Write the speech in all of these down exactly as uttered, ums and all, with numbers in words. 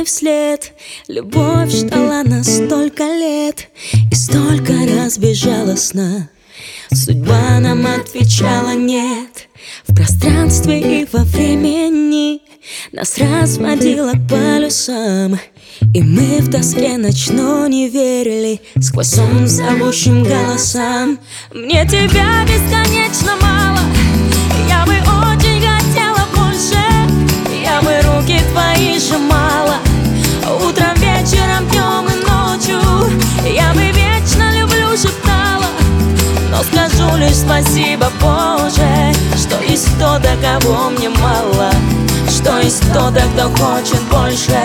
мной вслед. Любовь ждала нас столько лет и столько раз безжалостно. Судьба нам отвечала нет. В пространстве и во времени нас разводило к полюсам, и мы в тоске ночной не верили сквозь сон зовущим голосам. Мне тебя бесконечно мало, я бы очень хотела больше. Я бы руки твои сжимала утром, вечером, днем и ночью. Я бы вечно люблю шептала, но скажу лишь спасибо, Боже, что есть кто-то, кого мне мало, что есть кто-то, кто хочет больше.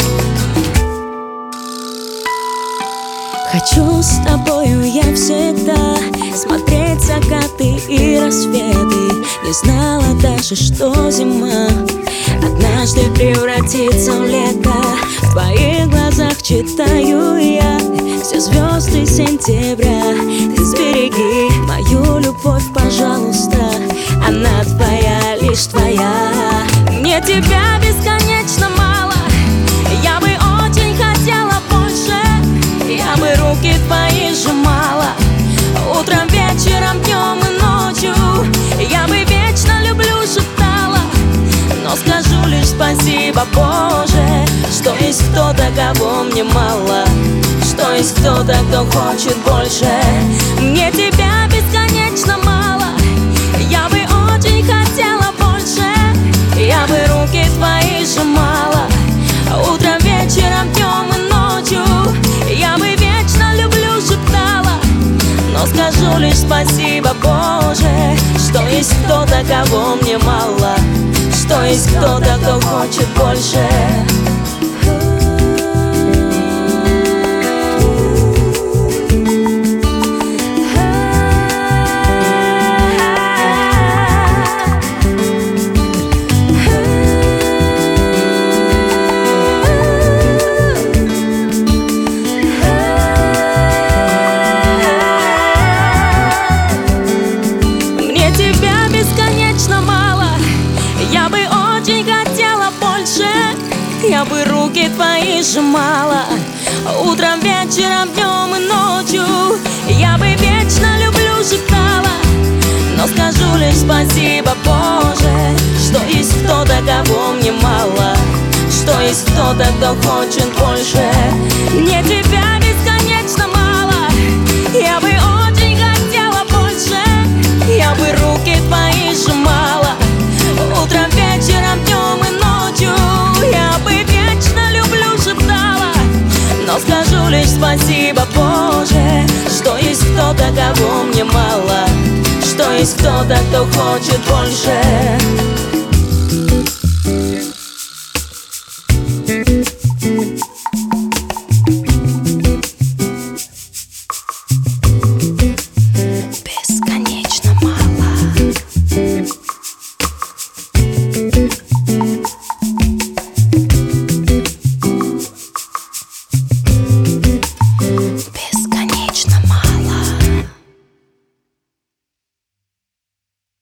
Хочу с тобою я всегда смотреть закаты и рассветы. Не знала даже, что зима однажды превратится в лето. В твоих глазах читаю я все звезды сентября. Ты сбереги мою любовь, пожалуйста, она твоя, лишь твоя. Мне тебя бесконечно мало, я бы очень хотела больше. Я бы руки твои сжимала утром, вечером, днем и ночью. Я бы вечно люблю шептала, но скажу лишь спасибо, Боже, что есть кто-то, кого мне мало, что есть кто-то, кто хочет больше. Мне тебя бесконечно мало, я бы очень хотела больше. Я бы руки твои сжимала утром, вечером, днем и ночью. Я бы вечно люблю шептала, но скажу лишь спасибо, Боже, что есть кто-то, кого мне мало, что есть кто-то, кто хочет больше. Я бы руки твои сжимала утром, вечером, днем и ночью. Я бы вечно люблю шептала, но скажу лишь спасибо, Боже, что есть кто-то, кого мне мало, что есть кто-то, кто хочет больше. Мне тебя бесконечно мало, я бы очень хотела больше. Я бы руки твои сжимала утром, вечером, днем и ночью. Я бы вечно люблю шептала, но скажу лишь спасибо, Боже, что есть кто-то, кого мне мало, что есть кто-то, кто хочет больше.